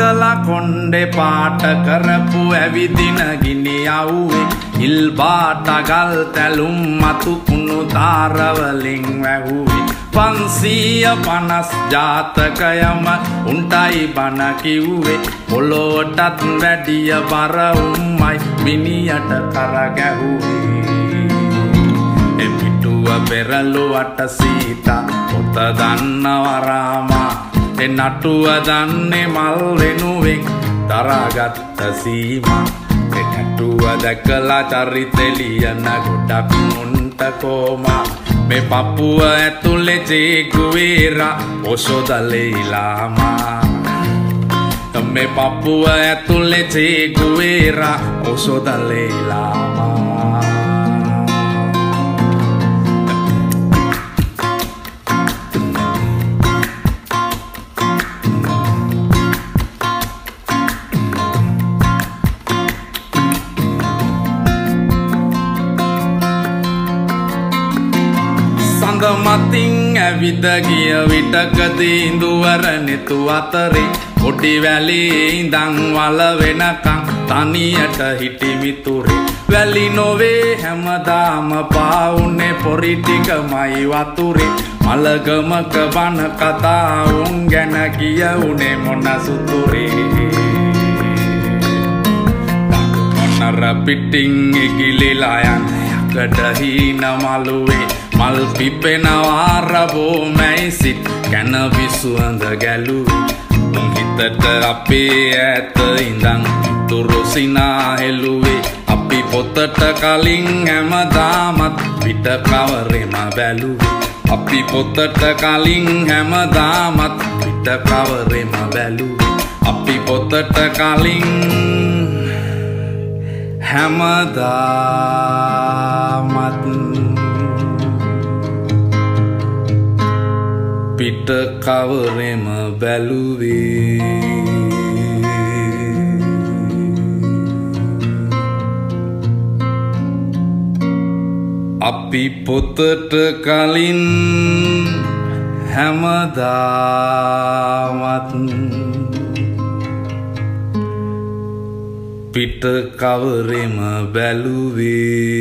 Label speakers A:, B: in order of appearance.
A: හදලා කොණ්ඩේ පාට කරපු ඇවිදින ගිනි යව්වේ ඉල් බාට ගල් තැලුම් මතු කුණු තාරවලින් වැහුවේ 550 ජාතකයම උන්ටයි බණ කිව්වේ පොළොවටත් වැඩිය බර උම්මයි මිනියට කර ගැහුවේ එපිටුව පෙරළුවට සීතා පොත දන්නව රාමා ඒ නටුව දන්නේ මල් වෙනුවෙන් දරාගත්ත සීමා ඒ නටුව දැකලා චරිතෙ ලියන ගොඩක් මුන්ට කෝමා මේ පපුව ඇතුලේ චේකුවේරා ඔසෝ දලයි ලාමා මේ පපුව ඇතුලේ චේකුවේරා ඔසෝ දලයි ලාමා මතින් ඇවිද ගිය විටකදී ඉඳුවර නෙතු අතරේ කොටි වැලේ ඉඳන් වල වෙනකන් තනියට හිටි මිතුරේ වැලි නොවේ හැමදාම පාවුනේ පොරි ටිකමයි වතුරේ මලගමක බන කතා උන් ගැන කියුනේ මොන සුතුරේ මොනර පිටින් ඉගිලිලා යන යකඩ හීන මලුවේ මල් පිපෙනවා රබෝ මැයිසිත් කැන විසුවඳ ගැලුවේ උන් හිතට අපේ ඇත ඉඳන් තුරුසිනා හෙළුවේ අපි පොතට කලින් හැමදාමත් පිට කවරෙම බැලුවේ අපි පොතට කලින් හැමදාමත් පිට කවරෙම බැලුවේ අපි පොතට කලින් හැමදාමත් පිට කවරෙම බැලුවේ අපි පොතට කලින් හැමදාමත් පිට කවරෙම බැලුවේ